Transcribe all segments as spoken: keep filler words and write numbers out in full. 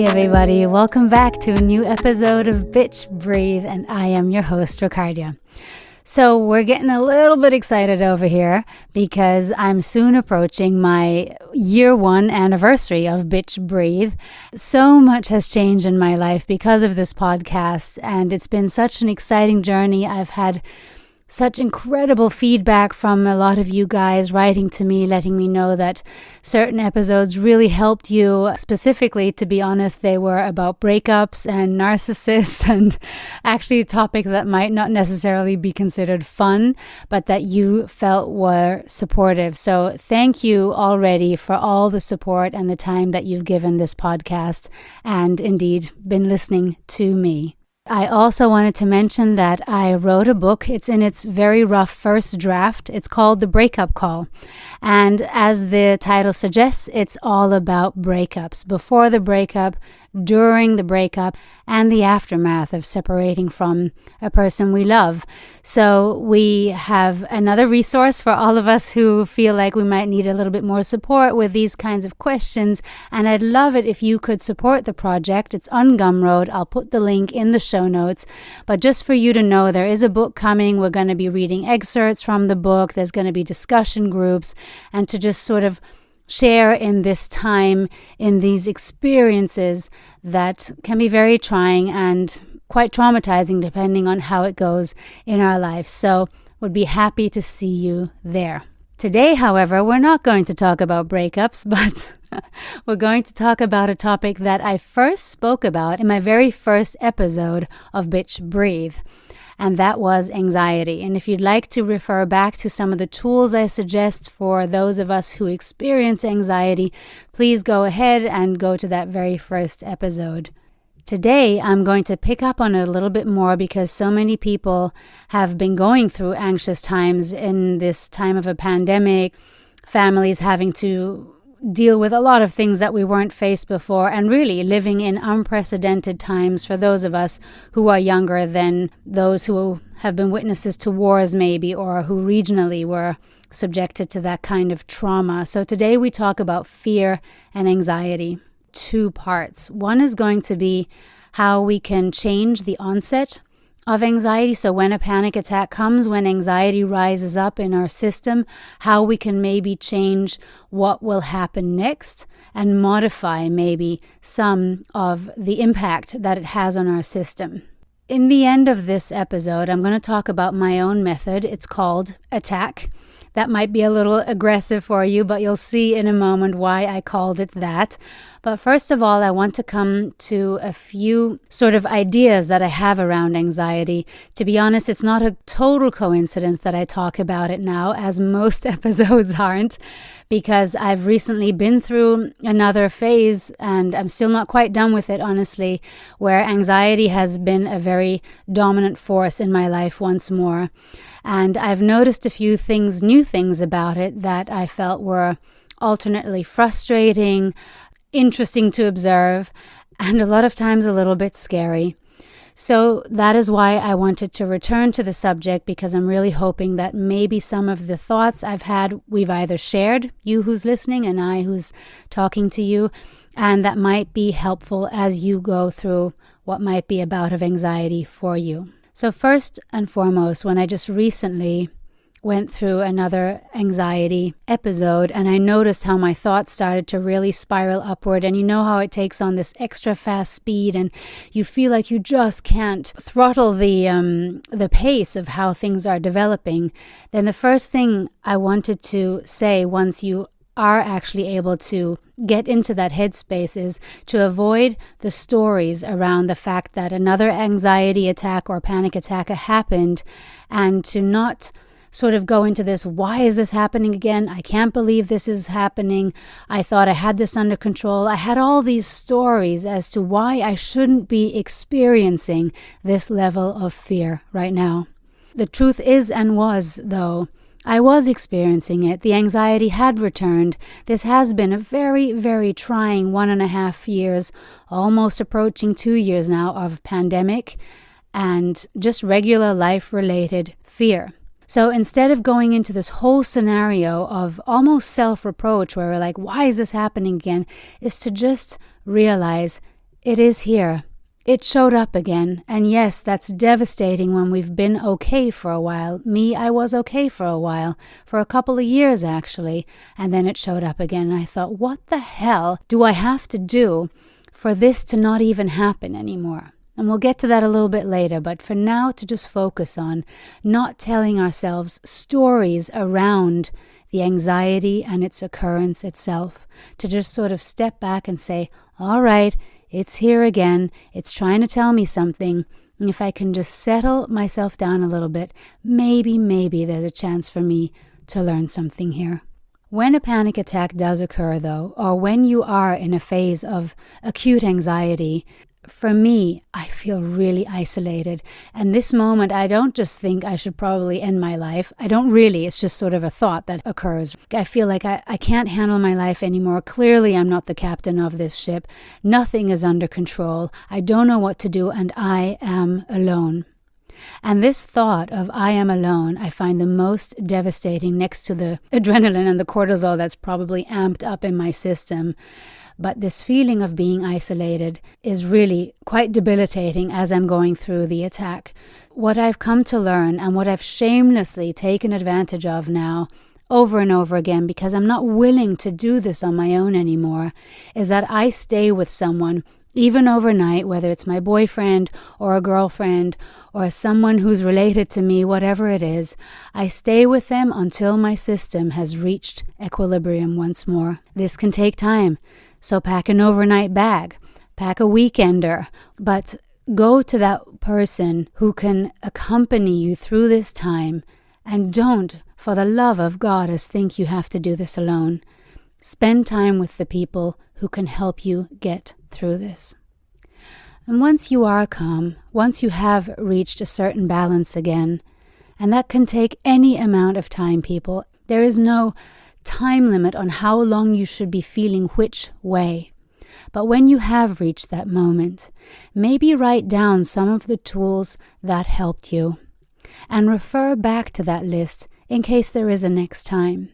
Hey everybody, welcome back to a new episode of Bitch Breathe, and I am your host, Ricardia. So we're getting a little bit excited over here because I'm soon approaching my year one anniversary of Bitch Breathe. So much has changed in my life because of this podcast, and it's been such an exciting journey. I've had such incredible feedback from a lot of you guys writing to me, letting me know that certain episodes really helped you. Specifically, to be honest, they were about breakups and narcissists and actually topics that might not necessarily be considered fun, but that you felt were supportive. So thank you already for all the support and the time that you've given this podcast and indeed been listening to me. I also wanted to mention that I wrote a book. It's in its very rough first draft. It's called The Breakup Call. And as the title suggests, it's all about breakups. Before the breakup, during the breakup, and the aftermath of separating from a person we love. So we have another resource for all of us who feel like we might need a little bit more support with these kinds of questions. And I'd love it if you could support the project. It's on Gumroad. I'll put the link in the show notes. But just for you to know, there is a book coming. We're going to be reading excerpts from the book. There's going to be discussion groups, and to just sort of share in this time, in these experiences that can be very trying and quite traumatizing depending on how it goes in our life. So would be happy to see you there. Today, however, we're not going to talk about breakups, but we're going to talk about a topic that I first spoke about in my very first episode of Bitch Breathe. And that was anxiety. And if you'd like to refer back to some of the tools I suggest for those of us who experience anxiety, please go ahead and go to that very first episode. Today, I'm going to pick up on it a little bit more because so many people have been going through anxious times in this time of a pandemic, families having to deal with a lot of things that we weren't faced before, and really living in unprecedented times for those of us who are younger than those who have been witnesses to wars maybe, or who regionally were subjected to that kind of trauma. So today we talk about fear and anxiety. Two parts. One is going to be how we can change the onset of anxiety. So when a panic attack comes, when anxiety rises up in our system, how we can maybe change what will happen next and modify maybe some of the impact that it has on our system. In the end of this episode, I'm going to talk about my own method. It's called ATTACK. That might be a little aggressive for you, but you'll see in a moment why I called it that. But first of all, I want to come to a few sort of ideas that I have around anxiety. To be honest, it's not a total coincidence that I talk about it now, as most episodes aren't, because I've recently been through another phase, and I'm still not quite done with it, honestly, where anxiety has been a very dominant force in my life once more. And I've noticed a few things, new things about it that I felt were alternately frustrating, interesting to observe, and a lot of times a little bit scary. So that is why I wanted to return to the subject, because I'm really hoping that maybe some of the thoughts I've had, we've either shared, you who's listening and I who's talking to you, and that might be helpful as you go through what might be a bout of anxiety for you. So first and foremost, when I just recently went through another anxiety episode, and I noticed how my thoughts started to really spiral upward, and you know how it takes on this extra fast speed, and you feel like you just can't throttle the um, the pace of how things are developing. Then the first thing I wanted to say, once you are actually able to get into that headspace, is to avoid the stories around the fact that another anxiety attack or panic attack happened, and to not sort of go into this, why is this happening again? I can't believe this is happening. I thought I had this under control. I had all these stories as to why I shouldn't be experiencing this level of fear right now. The truth is and was, though, I was experiencing it. The anxiety had returned. This has been a very, very trying one and a half years, almost approaching two years now, of pandemic and just regular life-related fear. So instead of going into this whole scenario of almost self-reproach where we're like, why is this happening again, is to just realize it is here. It showed up again, and yes, that's devastating when we've been okay for a while. Me, I was okay for a while, for a couple of years actually, and then it showed up again, and I thought, what the hell do I have to do for this to not even happen anymore? And we'll get to that a little bit later, but for now, to just focus on not telling ourselves stories around the anxiety and its occurrence itself, to just sort of step back and say, all right, it's here again, it's trying to tell me something, and if I can just settle myself down a little bit, maybe, maybe there's a chance for me to learn something here. When a panic attack does occur, though, or when you are in a phase of acute anxiety, for me, I feel really isolated. And this moment, I don't just think I should probably end my life. I don't really. It's just sort of a thought that occurs. I feel like I, I can't handle my life anymore. Clearly, I'm not the captain of this ship. Nothing is under control. I don't know what to do, and I am alone. And this thought of I am alone, I find the most devastating next to the adrenaline and the cortisol that's probably amped up in my system. But this feeling of being isolated is really quite debilitating as I'm going through the attack. What I've come to learn, and what I've shamelessly taken advantage of now over and over again, because I'm not willing to do this on my own anymore, is that I stay with someone even overnight, whether it's my boyfriend or a girlfriend or someone who's related to me, whatever it is. I stay with them until my system has reached equilibrium once more. This can take time. So pack an overnight bag, pack a weekender, but go to that person who can accompany you through this time, and don't, for the love of goddess, think you have to do this alone. Spend time with the people who can help you get through this. And once you are calm, once you have reached a certain balance again, and that can take any amount of time, people, there is no time limit on how long you should be feeling which way. But when you have reached that moment, maybe write down some of the tools that helped you and refer back to that list in case there is a next time.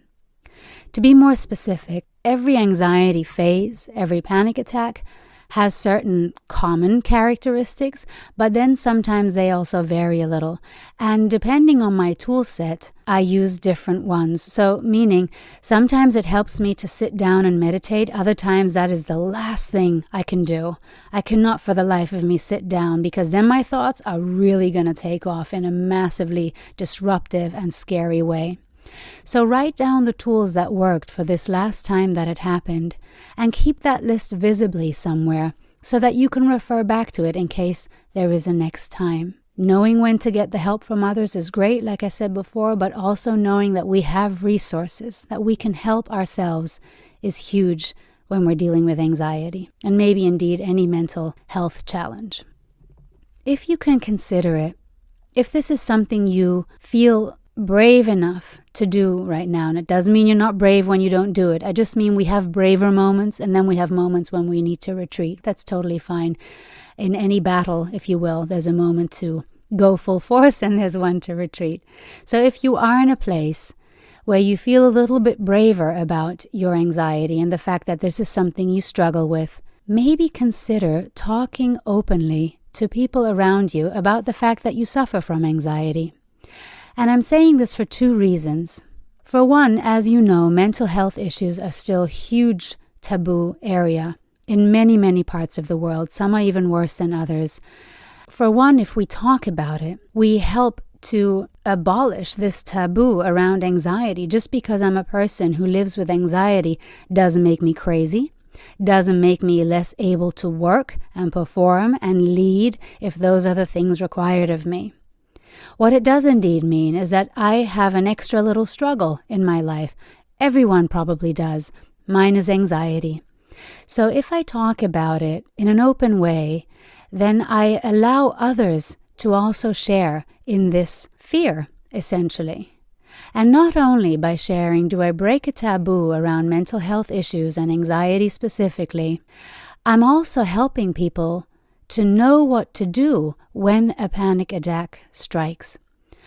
To be more specific, every anxiety phase, every panic attack has certain common characteristics, but then sometimes they also vary a little. And depending on my tool set, I use different ones. So meaning sometimes it helps me to sit down and meditate. Other times that is the last thing I can do. I cannot for the life of me sit down, because then my thoughts are really going to take off in a massively disruptive and scary way. So write down the tools that worked for this last time that it happened, and keep that list visibly somewhere so that you can refer back to it in case there is a next time. Knowing when to get the help from others is great, like I said before, but also knowing that we have resources, that we can help ourselves, is huge when we're dealing with anxiety, and maybe indeed any mental health challenge. If you can consider it, if this is something you feel brave enough to do right now, and it doesn't mean you're not brave when you don't do it. I just mean we have braver moments, and then we have moments when we need to retreat. That's totally fine. In any battle, if you will, there's a moment to go full force and there's one to retreat. So if you are in a place where you feel a little bit braver about your anxiety and the fact that this is something you struggle with, maybe consider talking openly to people around you about the fact that you suffer from anxiety. And I'm saying this for two reasons. For one, as you know, mental health issues are still a huge taboo area in many, many parts of the world. Some are even worse than others. For one, if we talk about it, we help to abolish this taboo around anxiety. Just because I'm a person who lives with anxiety doesn't make me crazy, doesn't make me less able to work and perform and lead if those are the things required of me. What it does indeed mean is that I have an extra little struggle in my life. Everyone probably does. Mine is anxiety. So if I talk about it in an open way, then I allow others to also share in this fear, essentially. And not only by sharing do I break a taboo around mental health issues and anxiety specifically, I'm also helping people to know what to do when a panic attack strikes.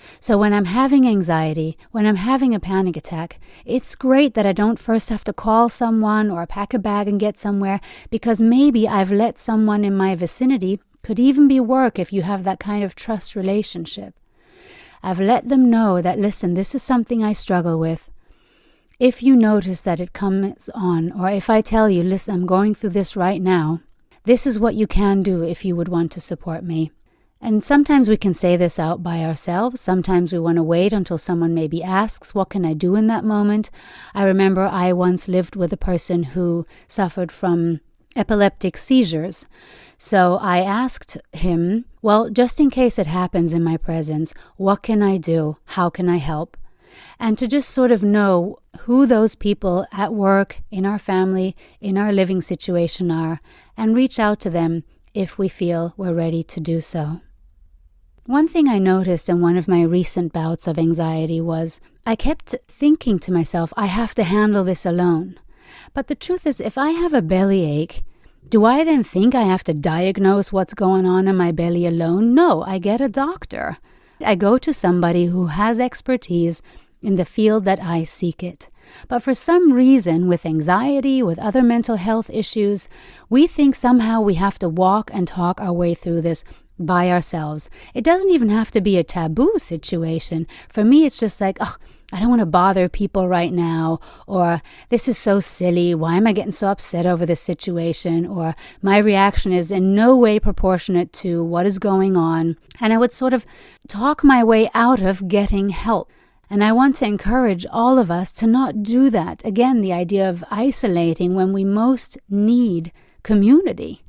So when I'm having anxiety, when I'm having a panic attack, it's great that I don't first have to call someone or pack a bag and get somewhere, because maybe I've let someone in my vicinity, could even be work if you have that kind of trust relationship. I've let them know that, listen, this is something I struggle with. If you notice that it comes on, or if I tell you, listen, I'm going through this right now, this is what you can do if you would want to support me. And sometimes we can say this out by ourselves. Sometimes we want to wait until someone maybe asks, what can I do in that moment? I remember I once lived with a person who suffered from epileptic seizures. So I asked him, well, just in case it happens in my presence, what can I do? How can I help? And to just sort of know who those people at work, in our family, in our living situation are, and reach out to them if we feel we're ready to do so. One thing I noticed in one of my recent bouts of anxiety was I kept thinking to myself, I have to handle this alone. But the truth is, if I have a bellyache, do I then think I have to diagnose what's going on in my belly alone? No, I get a doctor. I go to somebody who has expertise in the field that I seek it. But for some reason, with anxiety, with other mental health issues, we think somehow we have to walk and talk our way through this by ourselves. It doesn't even have to be a taboo situation. For me, it's just like, oh, I don't want to bother people right now, or this is so silly. Why am I getting so upset over this situation? Or my reaction is in no way proportionate to what is going on. And I would sort of talk my way out of getting help. And I want to encourage all of us to not do that. Again, the idea of isolating when we most need community.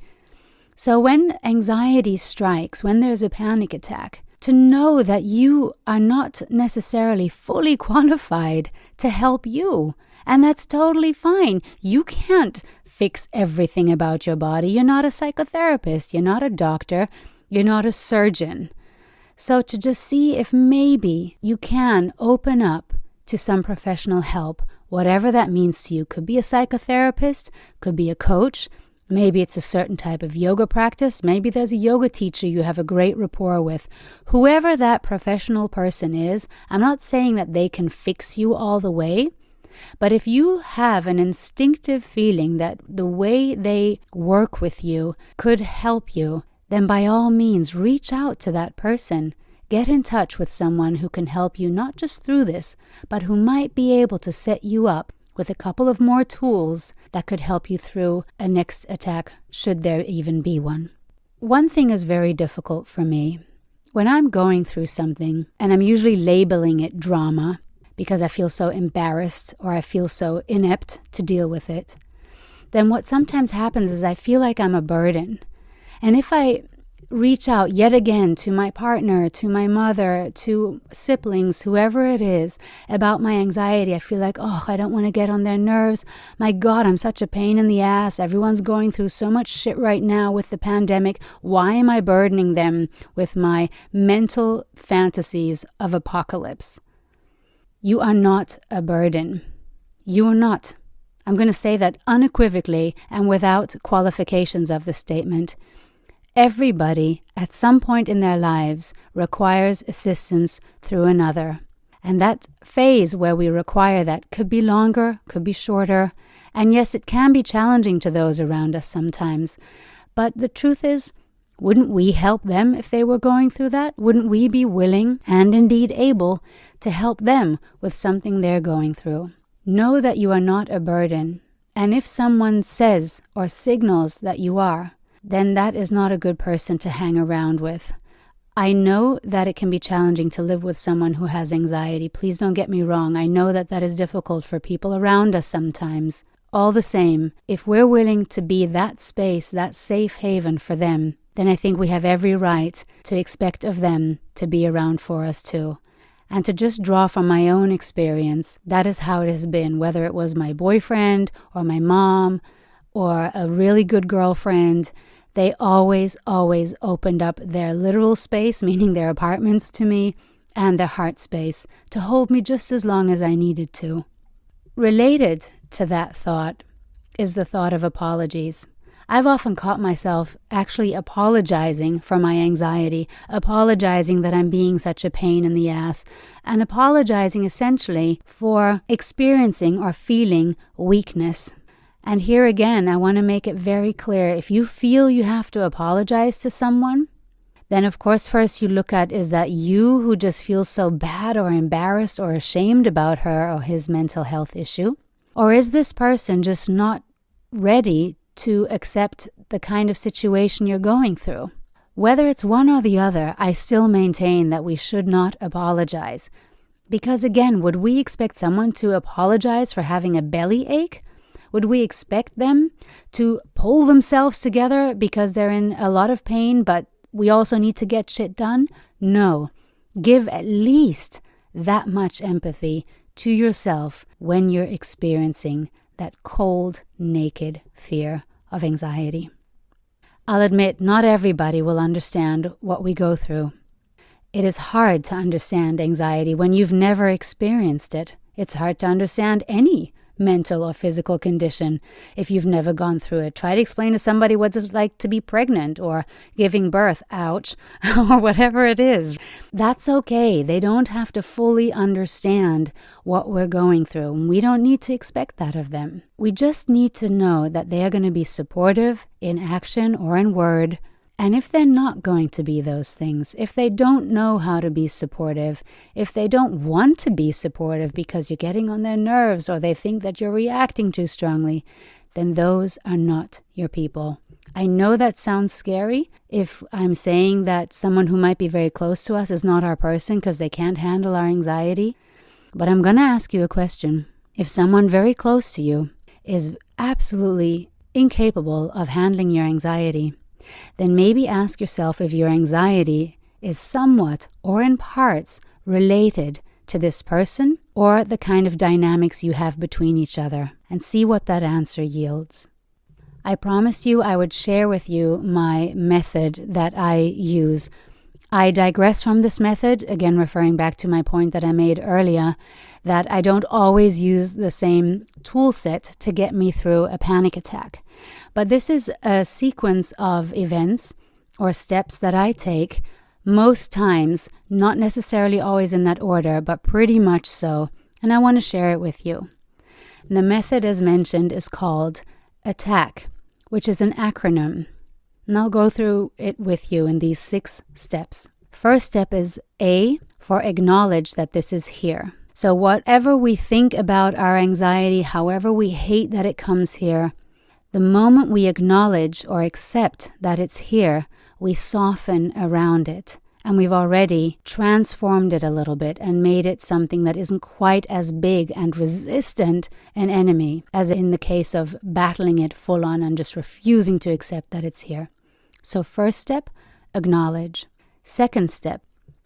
So when anxiety strikes, when there's a panic attack, to know that you are not necessarily fully qualified to help you. And that's totally fine. You can't fix everything about your body. You're not a psychotherapist. You're not a doctor. You're not a surgeon. So to just see if maybe you can open up to some professional help, whatever that means to you. Could be a psychotherapist, could be a coach. Maybe it's a certain type of yoga practice. Maybe there's a yoga teacher you have a great rapport with. Whoever that professional person is, I'm not saying that they can fix you all the way, but if you have an instinctive feeling that the way they work with you could help you, then by all means reach out to that person. Get in touch with someone who can help you not just through this, but who might be able to set you up with a couple of more tools that could help you through a next attack, should there even be one. One thing is very difficult for me. When I'm going through something, and I'm usually labeling it drama, because I feel so embarrassed or I feel so inept to deal with it, then what sometimes happens is I feel like I'm a burden. And if I reach out yet again to my partner, to my mother, to siblings, whoever it is, about my anxiety, I feel like, oh, I don't want to get on their nerves. My God, I'm such a pain in the ass. Everyone's going through so much shit right now with the pandemic. Why am I burdening them with my mental fantasies of apocalypse? You are not a burden. You are not. I'm going to say that unequivocally and without qualifications of the statement. Everybody, at some point in their lives, requires assistance through another. And that phase where we require that could be longer, could be shorter. And yes, it can be challenging to those around us sometimes. But the truth is, wouldn't we help them if they were going through that? Wouldn't we be willing and indeed able to help them with something they're going through? Know that you are not a burden. And if someone says or signals that you are, then that is not a good person to hang around with. I know that it can be challenging to live with someone who has anxiety. Please don't get me wrong. I know that that is difficult for people around us sometimes. All the same, if we're willing to be that space, that safe haven for them, then I think we have every right to expect of them to be around for us too. And to just draw from my own experience, that is how it has been, whether it was my boyfriend or my mom or a really good girlfriend. They always, always opened up their literal space, meaning their apartments, to me, and their heart space to hold me just as long as I needed to. Related to that thought is the thought of apologies. I've often caught myself actually apologizing for my anxiety, apologizing that I'm being such a pain in the ass, and apologizing essentially for experiencing or feeling weakness. And here again, I want to make it very clear, if you feel you have to apologize to someone, then of course first you look at, is that you who just feels so bad or embarrassed or ashamed about her or his mental health issue? Or is this person just not ready to accept the kind of situation you're going through? Whether it's one or the other, I still maintain that we should not apologize. Because again, would we expect someone to apologize for having a belly ache? Would we expect them to pull themselves together because they're in a lot of pain, but we also need to get shit done? No. Give at least that much empathy to yourself when you're experiencing that cold, naked fear of anxiety. I'll admit, not everybody will understand what we go through. It is hard to understand anxiety when you've never experienced it. It's hard to understand any mental or physical condition if you've never gone through it. Try to explain to somebody what it's like to be pregnant or giving birth, ouch, or whatever it is. That's okay. They don't have to fully understand what we're going through, and we don't need to expect that of them. We just need to know that they are going to be supportive in action or in word. And if they're not going to be those things, if they don't know how to be supportive, if they don't want to be supportive because you're getting on their nerves or they think that you're reacting too strongly, then those are not your people. I know that sounds scary if I'm saying that someone who might be very close to us is not our person because they can't handle our anxiety. But I'm going to ask you a question. If someone very close to you is absolutely incapable of handling your anxiety, then maybe ask yourself if your anxiety is somewhat or in parts related to this person or the kind of dynamics you have between each other, and see what that answer yields. I promised you I would share with you my method that I use. I digress from this method, again referring back to my point that I made earlier, that I don't always use the same tool set to get me through a panic attack. But this is a sequence of events or steps that I take most times, not necessarily always in that order, but pretty much so, and I want to share it with you. The method, as mentioned, is called ATTACK, which is an acronym. And I'll go through it with you in these six steps. First step is A, for acknowledge that this is here. So whatever we think about our anxiety, however we hate that it comes here, the moment we acknowledge or accept that it's here, we soften around it. And we've already transformed it a little bit and made it something that isn't quite as big and resistant an enemy as in the case of battling it full on and just refusing to accept that it's here. So first step, acknowledge. Second step,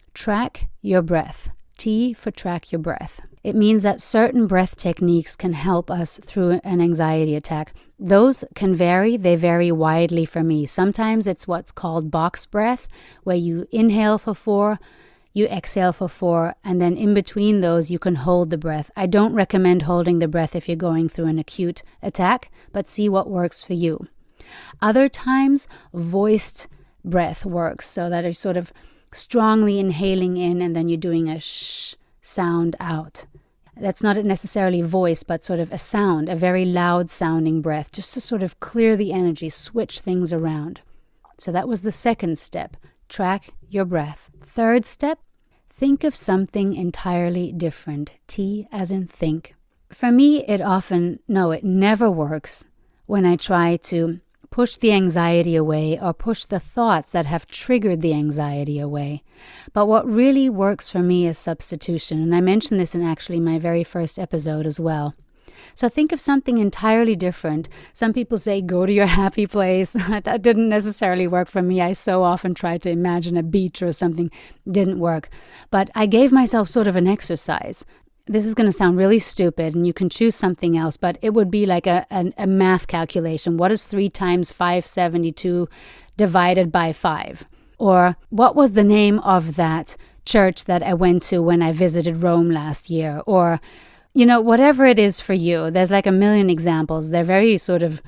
track your breath. T for track your breath. It means that certain breath techniques can help us through an anxiety attack. Those can vary. They vary widely for me. Sometimes it's what's called box breath, where you inhale for four, you exhale for four, and then in between those you can hold the breath. I don't recommend holding the breath if you're going through an acute attack, but see what works for you. Other times, voiced breath works, so that it's sort of strongly inhaling in and then you're doing a shh sound out. That's not necessarily voice, but sort of a sound, a very loud sounding breath, just to sort of clear the energy, switch things around. So that was the second step, track your breath. Third step, think of something entirely different. T as in think. For me, it often, no, it never works when I try to push the anxiety away or push the thoughts that have triggered the anxiety away. But what really works for me is substitution. And I mentioned this in actually my very first episode as well. So think of something entirely different. Some people say, go to your happy place. That didn't necessarily work for me. I so often tried to imagine a beach or something. Didn't work. But I gave myself sort of an exercise. This is going to sound really stupid, and you can choose something else, but it would be like a, a, a math calculation. What is three times five hundred seventy-two divided by five? Or what was the name of that church that I went to when I visited Rome last year? Or, you know, whatever it is for you. There's like a million examples. They're very sort of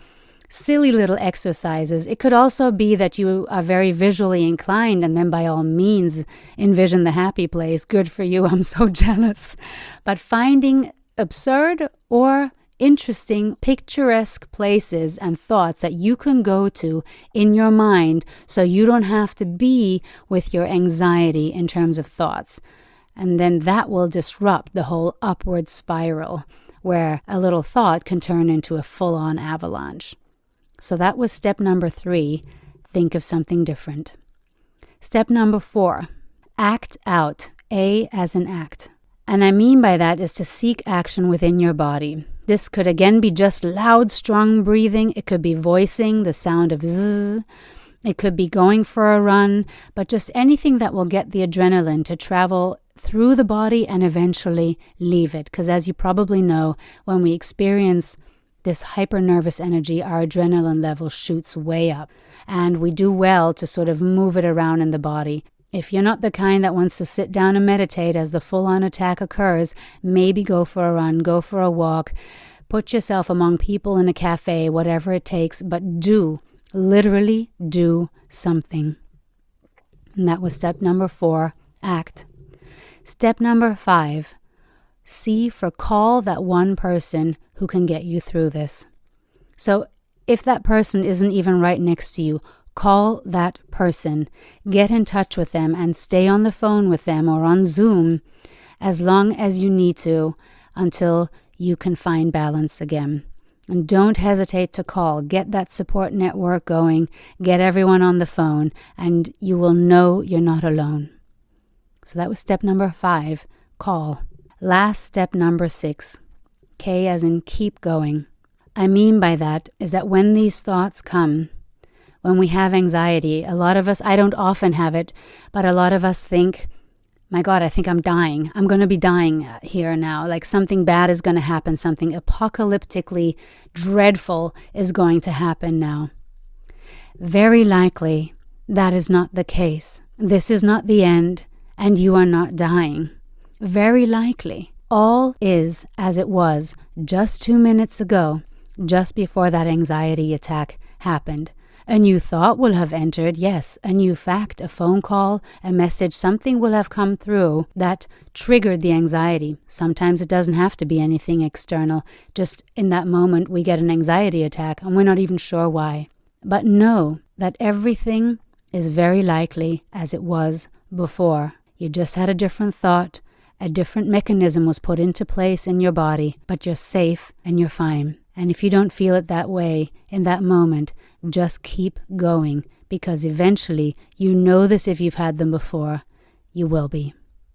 silly little exercises. It could also be that you are very visually inclined, and then by all means envision the happy place. Good for you. I'm so jealous. But finding absurd or interesting, picturesque places and thoughts that you can go to in your mind so you don't have to be with your anxiety in terms of thoughts. And then that will disrupt the whole upward spiral where a little thought can turn into a full-on avalanche. So that was step number three. Think of something different. Step number four, act out. A as in act. And I mean by that is to seek action within your body. This could again be just loud, strong breathing. It could be voicing the sound of zzz. It could be going for a run, but just anything that will get the adrenaline to travel through the body and eventually leave it. Because as you probably know, when we experience this hyper-nervous energy, our adrenaline level shoots way up. And we do well to sort of move it around in the body. If you're not the kind that wants to sit down and meditate as the full-on attack occurs, maybe go for a run, go for a walk, put yourself among people in a cafe, whatever it takes, but do, literally do something. And that was step number four, act. Step number five, see for call that one person who can get you through this. So if that person isn't even right next to you, call that person, get in touch with them and stay on the phone with them or on Zoom as long as you need to until you can find balance again. And don't hesitate to call. Get that support network going. Get everyone on the phone and you will know you're not alone. So that was step number five, call. Last step number six, K as in keep going. I mean by that is that when these thoughts come, when we have anxiety, a lot of us, I don't often have it, but a lot of us think, my God, I think I'm dying. I'm going to be dying here now. Like something bad is going to happen. Something apocalyptically dreadful is going to happen now. Very likely, that is not the case. This is not the end, and you are not dying. Very likely, all is as it was just two minutes ago, just before that anxiety attack happened. A new thought will have entered, yes, a new fact, a phone call, a message, something will have come through that triggered the anxiety. Sometimes it doesn't have to be anything external. Just in that moment, we get an anxiety attack and we're not even sure why. But know that everything is very likely as it was before. You just had a different thought, a different mechanism was put into place in your body, but you're safe and you're fine. And if you don't feel it that way in that moment, just keep going, because eventually, you know this if you've had them before, you will be.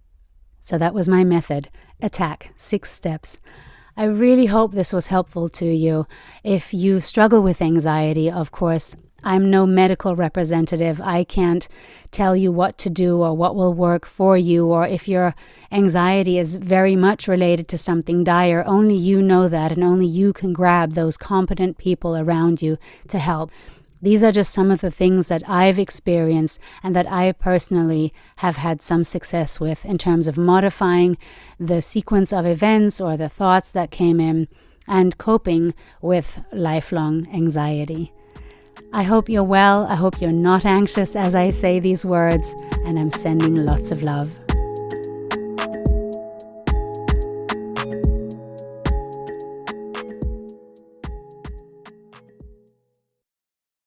So that was my method, attack, six steps. I really hope this was helpful to you. If you struggle with anxiety, of course, I'm no medical representative. I can't tell you what to do or what will work for you, or if your anxiety is very much related to something dire. Only you know that, and only you can grab those competent people around you to help. These are just some of the things that I've experienced and that I personally have had some success with in terms of modifying the sequence of events or the thoughts that came in and coping with lifelong anxiety. I hope you're well. I hope you're not anxious as I say these words, and I'm sending lots of love.